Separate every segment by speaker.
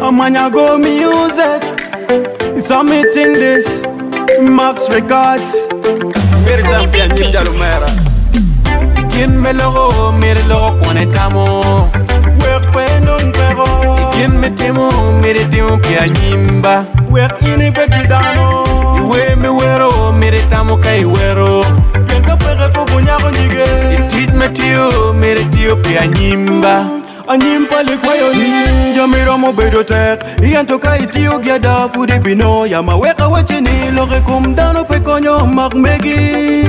Speaker 1: Amanyago music, submitting this, Max Records. Mere tampian nimda lumera. Ikin melogo, mere logo konetamo. Work penon pero. Ikin metemo, mere temo pianimba. Work ini bedidano. Iwe me wero, mere tamo kai wero. Kenga pere po bunyago nige. Itit metio, mere tio pianimba. Anyimpa likwayo ninja mira mo bedotek Iyanto ka itiyo gyada fude bino Yama weka wachini loge kumdano pekonyo magmegi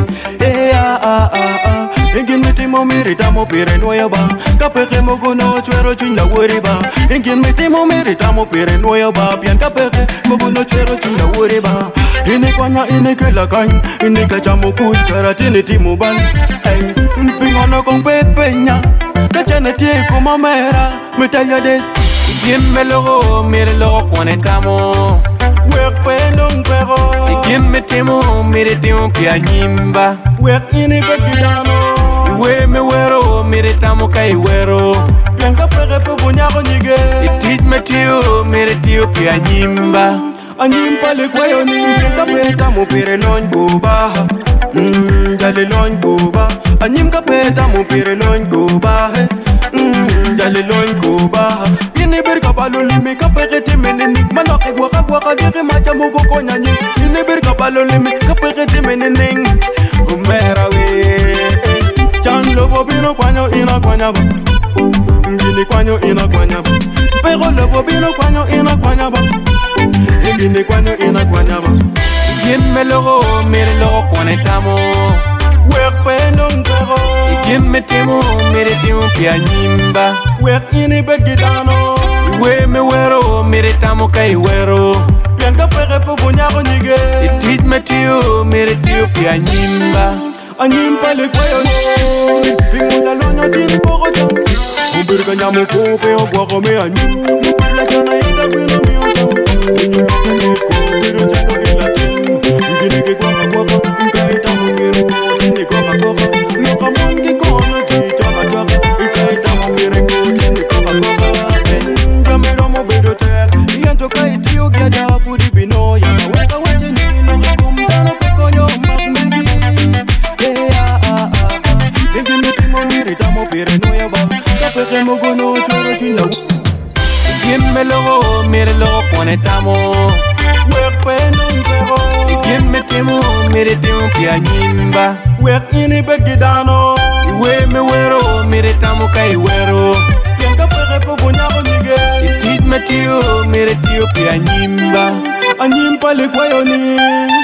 Speaker 1: Ingin miti mo mirita mo pire noya ba Kapeke mo guno chwero chwinda wuri ba Ingin miti mo mirita mo pire noya ba Pian kapeke mo guno chwero chwinda wuri ba Ini kwanya ini kelakany Ini kachamu kuj karatini timu ban Mpingono kong pepenya Kachane tie kuma mera, me tell you this. Ikin me logo, mere logo konetamo. Work penong pero. Ikin me temo, mere temo pianimba. Work ini bedidano. Iwe me wero, mere tamo kai wero. Pianka pere po bunyago nige. Itit me tio, mere tio pianimba. Anyimpa likwayo ni. Pianka peta mo pere lon boba. Jale lon boba. Anyim ka peta mo pire lon goba Jale lon goba Ini berka balo limi ka pekete menenik Manake gwaka dire macha mugo konyani Ini berka balo limi ka pekete menening Umera we Chan lobo bino kwanyo ina kwanyaba Ngini kwanyo ina kwanyaba Pero lobo bino kwanyo ina kwanyaba Ngini kwanyo ina kwanyaba Yin me logo, mere logo konetamo Work penong pero. Ikin me temo, mere temo pianimba. Work ini bedidano. Iwe me wero, mere tamo kai wero. Pianka pere po bunyago nige. Itit me tio, mere tio pianimba. Anyimpa likwayo ni. Pingula lonya tin poko jam. Mubirga nyamu kope o guako me anyim. Mubirla jana ida kwino mi utam. Minyo loka niko, biro chalo ila tin. Ngini ke guako, nka ita mubiri ko. Loka mungi kono chichaka chaka Ikaita mambire kutini koka Benja miro mo bedotek Iyanto ka itiyo gyada fudi bino Yama weka wachini loge kumdano pekonyo magmegi Ingi miti mo mirita mo pire noya ba Kapeke mo gono chwero chinda Igin me logo, mire logo konetamo Work penong pero Igin me temo, mire temo pianimba Work ini bedidano Iwe me wero, mere tamo kai wero Pianka pere po bunyago nige Itit me tio, mere tio pianimba Anyimpa likwayo ni